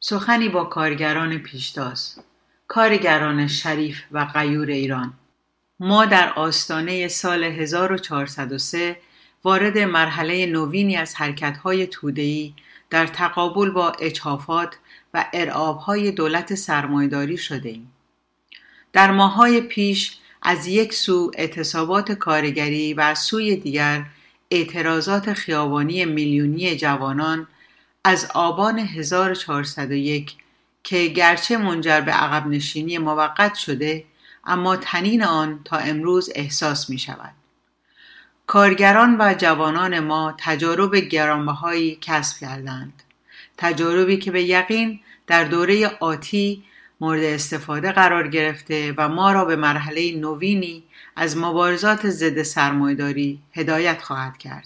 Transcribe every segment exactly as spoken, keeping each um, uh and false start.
سخنی با کارگران پیشتاز، کارگران شریف و غیور ایران. ما در آستانه سال هزار و چهارصد و سه وارد مرحله نوینی از حرکت‌های توده‌ای در تقابل با اجحافات و ارعاب‌های دولت سرمایه‌داری شده‌ایم. در ماه‌های پیش از یک سو اعتصابات کارگری و از سوی دیگر اعتراضات خیابانی میلیونی جوانان از آبان هزار و چهارصد و یک که گرچه منجر به عقب نشینی موقت شده، اما طنین آن تا امروز احساس می شود. کارگران و جوانان ما تجارب گرانبهایی کسب کردند. تجاربی که به یقین در دوره آتی مورد استفاده قرار گرفته و ما را به مرحله نوینی از مبارزات ضد سرمایه‌داری هدایت خواهد کرد.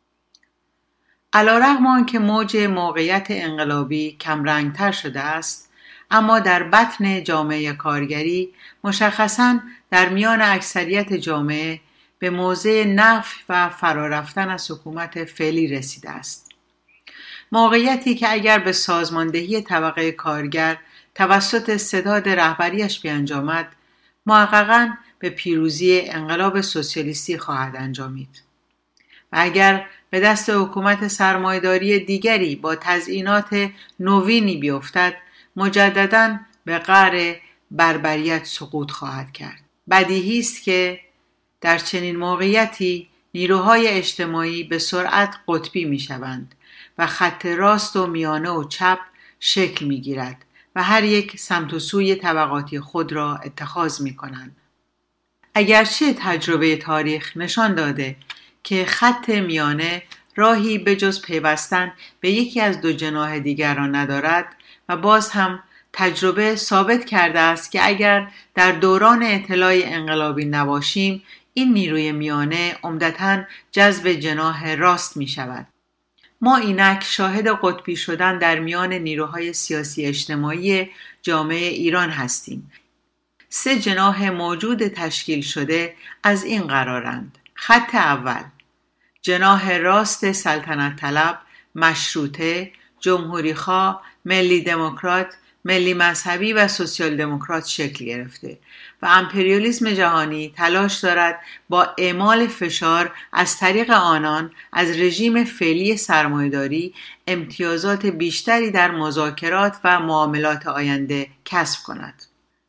علی‌رغم آنکه موج موقعیت انقلابی کمرنگتر شده است، اما در بطن جامعه کارگری مشخصاً در میان اکثریت جامعه به موضع نفی و فرارفتن از حکومت فعلی رسیده است. موقعیتی که اگر به سازماندهی طبقه کارگر توسط ستاد رهبریش بیانجامد، محققاً به پیروزی انقلاب سوسیالیستی خواهد انجامید. و اگر به دست حکومت سرمایه‌داری دیگری با تزیینات نوینی بیفتد، مجدداً به قعر بربریت سقوط خواهد کرد. بدیهی است که در چنین موقعیتی نیروهای اجتماعی به سرعت قطبی می شوند و خط راست و میانه و چپ شکل می گیرد و هر یک سمت و سوی طبقاتی خود را اتخاذ می کنند. اگرچه تجربه تاریخ نشان داده که خط میانه راهی به جز پیوستن به یکی از دو جناح دیگر را ندارد و باز هم تجربه ثابت کرده است که اگر در دوران اطلاع انقلابی نباشیم، این نیروی میانه عمدتاً جذب جناح راست می شود. ما اینک شاهد قطبی شدن در میان نیروهای سیاسی اجتماعی جامعه ایران هستیم. سه جناح موجود تشکیل شده از این قرارند: خط اول، جناح راست سلطنت طلب، مشروطه، جمهوری‌خواه، ملی دموکرات، ملی مذهبی و سوسیال دموکرات شکل گرفته و امپریالیسم جهانی تلاش دارد با اعمال فشار از طریق آنان از رژیم فعلی سرمایه‌داری امتیازات بیشتری در مذاکرات و معاملات آینده کسب کند.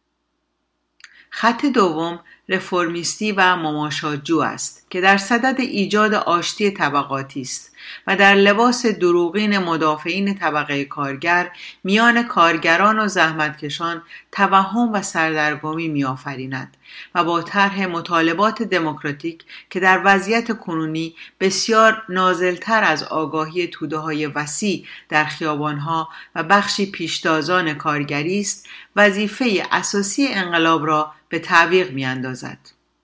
خط دوم رفرمیستی و مماشاجو است که در صدد ایجاد آشتی طبقاتی است و در لباس دروغین مدافعین طبقه کارگر میان کارگران و زحمتکشان توهم و سردرگمی می‌آفریند و با طرح مطالبات دموکراتیک که در وضعیت کنونی بسیار نازلتر از آگاهی توده‌های وسیع در خیابان‌ها و بخشی پیشتازان کارگری است، وظیفه اساسی انقلاب را به تعویق می‌اندازد.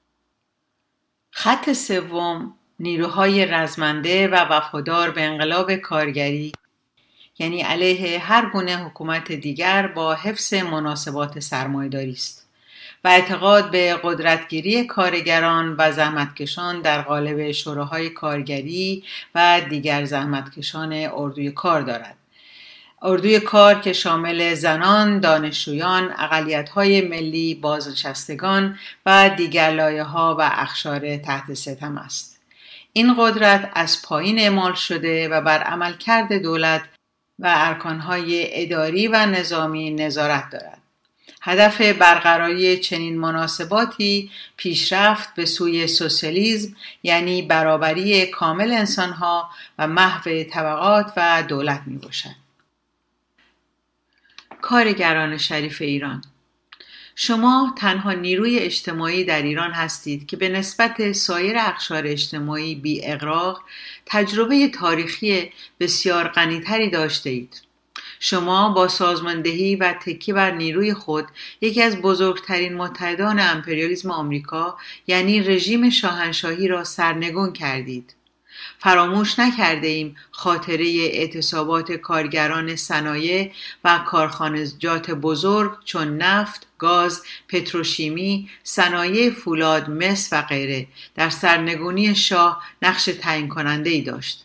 خط سوم نیروهای رزمنده و وفادار به انقلاب کارگری، یعنی علیه هر گونه حکومت دیگر با حفظ مناسبات سرمایه‌داری است و اعتقاد به قدرتگیری کارگران و زحمتکشان در قالب شوراهای کارگری و دیگر زحمتکشان اردوی کار دارد. اردوی کار که شامل زنان، دانشجویان، اقلیت‌های ملی، بازنشستگان و دیگر لایه‌ها و اقشار تحت ستم است. این قدرت از پایین اعمال شده و بر عملکرد دولت و ارکان‌های اداری و نظامی نظارت دارد. هدف برقراری چنین مناسباتی پیشرفت به سوی سوسیالیسم، یعنی برابری کامل انسان‌ها و محو طبقات و دولت می‌باشد. کارگران شریف ایران، شما تنها نیروی اجتماعی در ایران هستید که به نسبت سایر اقشار اجتماعی بی اغراق تجربه تاریخی بسیار غنی‌تری داشته اید. شما با سازماندهی و تکیه بر نیروی خود یکی از بزرگترین متحدان امپریالیسم آمریکا، یعنی رژیم شاهنشاهی را سرنگون کردید. فراموش نکرده ایم خاطره اعتصابات کارگران صنایع و کارخانجات بزرگ چون نفت، گاز، پتروشیمی، صنایع فولاد، مس و غیره در سرنگونی شاه نقش تعیین کننده ای داشت.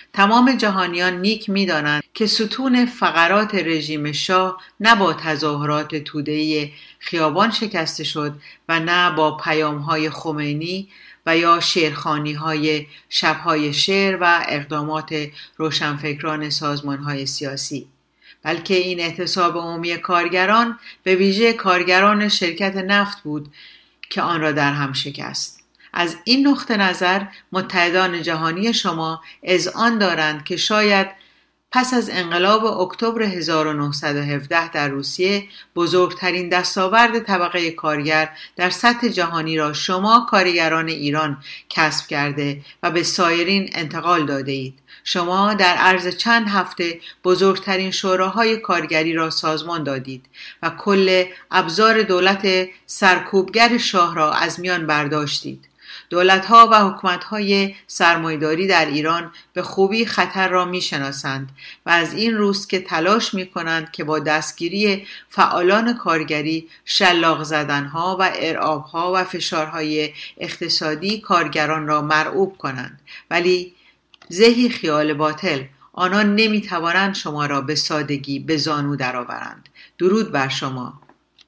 تمام جهانیان نیک می‌دانند که ستون فقرات رژیم شاه نه با تظاهرات توده‌ای خیابان شکسته شد و نه با پیام‌های خمینی و یا شعرخوانی‌های شب‌های شعر و اقدامات روشنفکران سازمان‌های سیاسی، بلکه این اعتصاب عمومی کارگران به ویژه کارگران شرکت نفت بود که آن را در هم شکست. از این نقطه نظر متحدان جهانی شما اذعان دارند که شاید پس از انقلاب اکتبر هزار و نهصد و هفده در روسیه بزرگترین دستاورد طبقه کارگر در سطح جهانی را شما کارگران ایران کسب کرده و به سایرین انتقال داده اید. شما در عرض چند هفته بزرگترین شوراهای کارگری را سازمان دادید و کل ابزار دولت سرکوبگر شاه را از میان برداشتید. دولت‌ها و حکومت‌های سرمایه‌داری در ایران به خوبی خطر را می‌شناسند و از این روست که تلاش می‌کنند که با دستگیری فعالان کارگری شلاق زدن‌ها و ارعاب‌ها و فشارهای اقتصادی کارگران را مرعوب کنند، ولی زهی خیال باطل. آنان نمی‌توانند شما را به سادگی به زانو درآورند. درود بر شما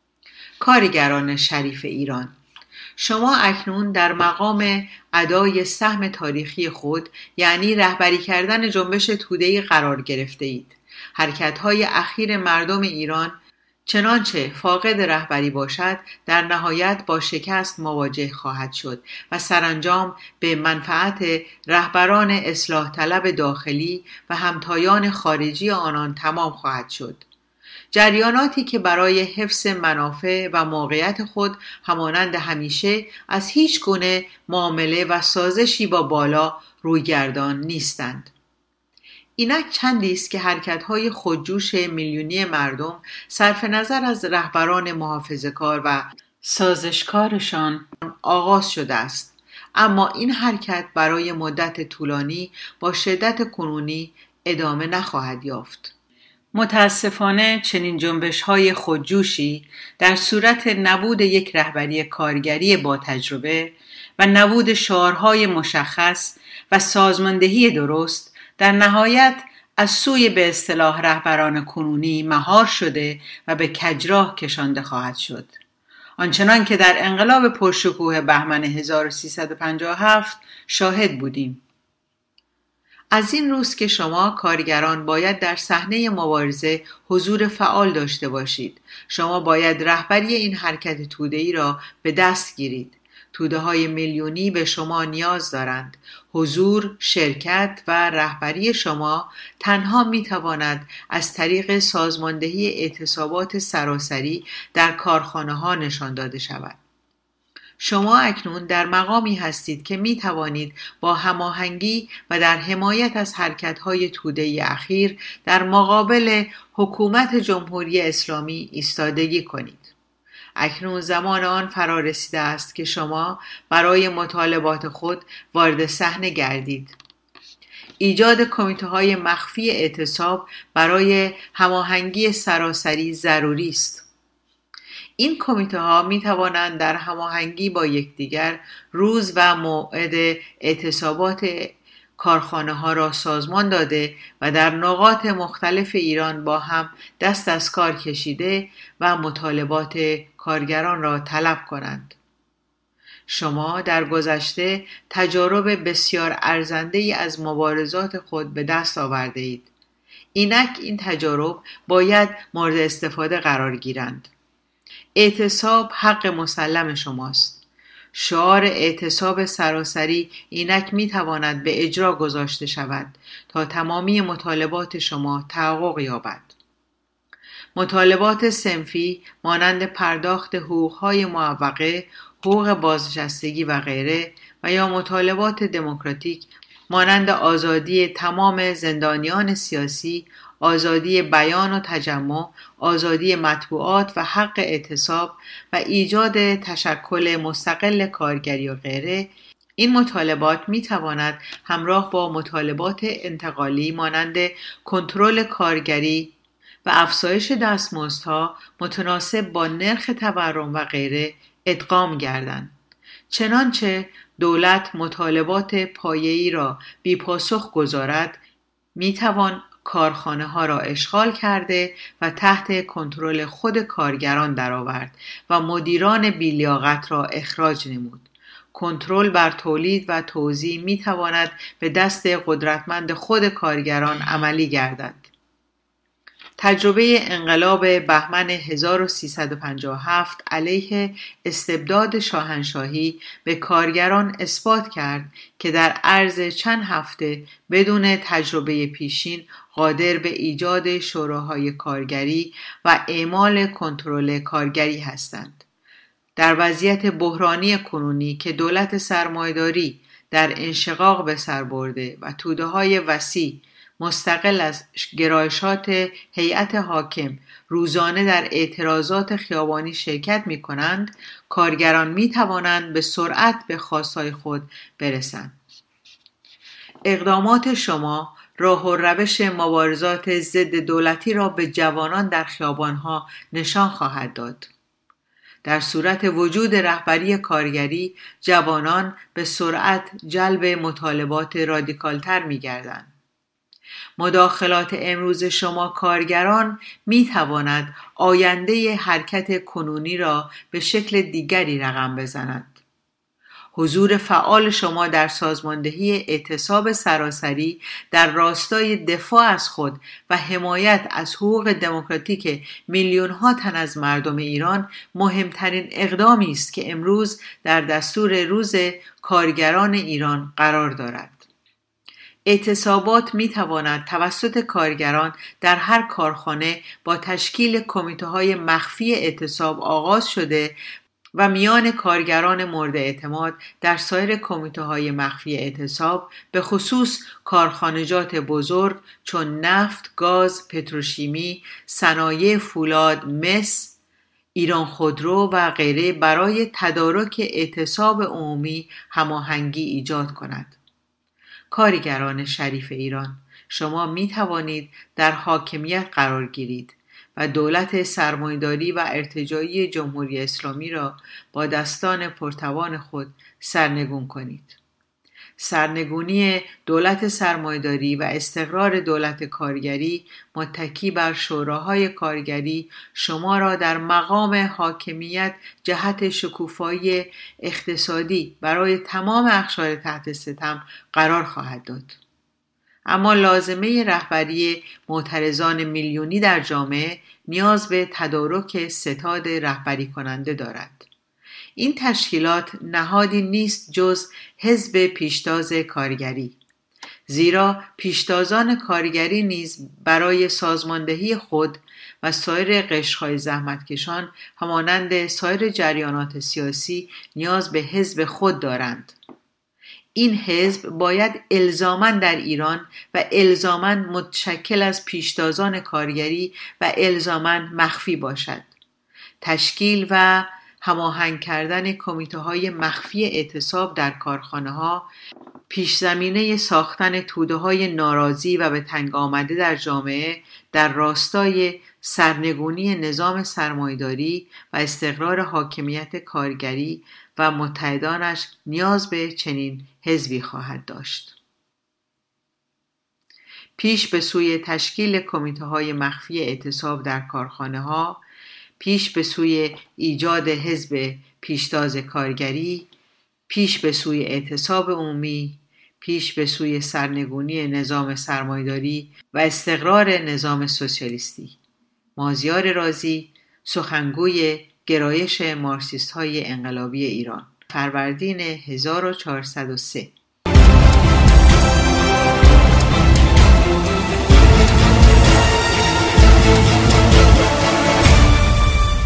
کارگران شریف ایران. شما اکنون در مقام ادای سهم تاریخی خود، یعنی رهبری کردن جنبش توده‌ای قرار گرفته اید. حرکت‌های اخیر مردم ایران چنانچه فاقد رهبری باشد در نهایت با شکست مواجه خواهد شد و سرانجام به منفعت رهبران اصلاح طلب داخلی و همتایان خارجی آنان تمام خواهد شد. جریاناتی که برای حفظ منافع و موقعیت خود همانند همیشه از هیچ گونه معامله و سازشی با بالا رویگردان نیستند. اینک چندی است که حرکت‌های خودجوش میلیونی مردم صرف نظر از رهبران محافظه‌کار و سازشکارشان آغاز شده است، اما این حرکت برای مدت طولانی با شدت کنونی ادامه نخواهد یافت. متاسفانه چنین جنبش‌های خودجوشی در صورت نبود یک رهبری کارگری با تجربه و نبود شعارهای مشخص و سازماندهی درست در نهایت از سوی به اصطلاح رهبران کنونی مهار شده و به کجراه کشانده خواهد شد. آنچنان که در انقلاب پرشکوه بهمن هزار و سیصد و پنجاه و هفت شاهد بودیم. از این روز که شما کارگران باید در صحنه مبارزه حضور فعال داشته باشید. شما باید رهبری این حرکت توده‌ای را به دست گیرید. توده‌های میلیونی به شما نیاز دارند. حضور، شرکت و رهبری شما تنها میتواند از طریق سازماندهی اعتصابات سراسری در کارخانه‌ها نشان داده شود. شما اکنون در مقامی هستید که می توانید با هماهنگی و در حمایت از حرکت‌های توده‌ای اخیر در مقابل حکومت جمهوری اسلامی ایستادگی کنید. اکنون زمان آن فرا رسیده است که شما برای مطالبات خود وارد صحنه گردید. ایجاد کمیته‌های مخفی اعتصاب برای هماهنگی سراسری ضروری است. این کمیته ها می توانند در هماهنگی با یکدیگر روز و موعد اعتصابات کارخانه ها را سازمان داده و در نقاط مختلف ایران با هم دست از کار کشیده و مطالبات کارگران را طلب کنند. شما در گذشته تجارب بسیار ارزنده‌ای از مبارزات خود به دست آورده اید. اینک این تجارب باید مورد استفاده قرار گیرند. اعتصاب حق مسلم شماست. شعار اعتصاب سراسری اینک میتواند به اجرا گذاشته شود تا تمامی مطالبات شما تحقق یابد. مطالبات صنفی مانند پرداخت حقوق‌های معوقه، حقوق بازنشستگی و غیره و یا مطالبات دموکراتیک مانند آزادی تمام زندانیان سیاسی، آزادی بیان و تجمع، آزادی مطبوعات و حق اعتصاب و ایجاد تشکل مستقل کارگری و غیره، این مطالبات می تواند همراه با مطالبات انتقالی مانند کنترل کارگری و افزایش دستمزدها متناسب با نرخ تورم و غیره ادغام گردند. چنانچه دولت مطالبات پایه‌ای را بی پاسخ گذارد، می توان کارخانه ها را اشغال کرده و تحت کنترل خود کارگران درآورد و مدیران بی‌لیاقت را اخراج نمود. کنترل بر تولید و توزیع می تواند به دست قدرتمند خود کارگران عملی گردد. تجربه انقلاب بهمن هزار و سیصد و پنجاه و هفت علیه استبداد شاهنشاهی به کارگران اثبات کرد که در عرض چند هفته بدون تجربه پیشین قادر به ایجاد شوراهای کارگری و اعمال کنترل کارگری هستند. در وضعیت بحرانی کنونی که دولت سرمایه‌داری در انشقاق به سر برده و توده‌های وسیع مستقل از گرایشات هیئت حاکم روزانه در اعتراضات خیابانی شرکت می کنند، کارگران می توانند به سرعت به خواستهای خود برسند. اقدامات شما راه و روش مبارزات ضد دولتی را به جوانان در خیابانها نشان خواهد داد. در صورت وجود رهبری کارگری، جوانان به سرعت جلب مطالبات رادیکالتر می گردند. مداخلات امروز شما کارگران می تواند آینده حرکت کنونی را به شکل دیگری رقم بزند. حضور فعال شما در سازماندهی اعتصاب سراسری در راستای دفاع از خود و حمایت از حقوق دموکراتیک میلیون ها تن از مردم ایران مهمترین اقدامی است که امروز در دستور روز کارگران ایران قرار دارد. اعتصابات می تواند توسط کارگران در هر کارخانه با تشکیل کمیته‌های مخفی اعتصاب آغاز شده و میان کارگران مورد اعتماد در سایر کمیته‌های مخفی اعتصاب به خصوص کارخانجات بزرگ چون نفت، گاز، پتروشیمی، صنایع فولاد، مس، ایران خودرو و غیره برای تدارک اعتصاب عمومی هماهنگی ایجاد کند. کارگران شریف ایران، شما می توانید در حاکمیت قرار گیرید و دولت سرمایه‌داری و ارتجاعی جمهوری اسلامی را با دستان پرتوان خود سرنگون کنید. سرنگونی دولت سرمایه‌داری و استقرار دولت کارگری متکی بر شوراهای کارگری شما را در مقام حاکمیت جهت شکوفایی اقتصادی برای تمام اقشار تحت ستم قرار خواهد داد. اما لازمه رهبری معترضان میلیونی در جامعه نیاز به تدارک ستاد رهبری کننده دارد. این تشکیلات نهادی نیست جز حزب پیشتاز کارگری، زیرا پیشتازان کارگری نیز برای سازماندهی خود و سایر قشرهای زحمتکشان همانند سایر جریانات سیاسی نیاز به حزب خود دارند. این حزب باید الزاماً در ایران و الزاماً متشکل از پیشتازان کارگری و الزاماً مخفی باشد. تشکیل و هماهنگ کردن کمیته‌های مخفی اعتصاب در کارخانه‌ها پیش زمینه ساختن توده‌های ناراضی و به تنگ آمده در جامعه در راستای سرنگونی نظام سرمایه‌داری و استقرار حاکمیت کارگری و متحدانش نیاز به چنین حزبی خواهد داشت. پیش به سوی تشکیل کمیته‌های مخفی اعتصاب در کارخانه‌ها، پیش به سوی ایجاد حزب پیشتاز کارگری، پیش به سوی اعتصاب عمومی، پیش به سوی سرنگونی نظام سرمایه‌داری و استقرار نظام سوسیالیستی. مازیار رازی، سخنگوی گرایش مارکسیست‌های انقلابی ایران، فروردین هزار و چهارصد و سه.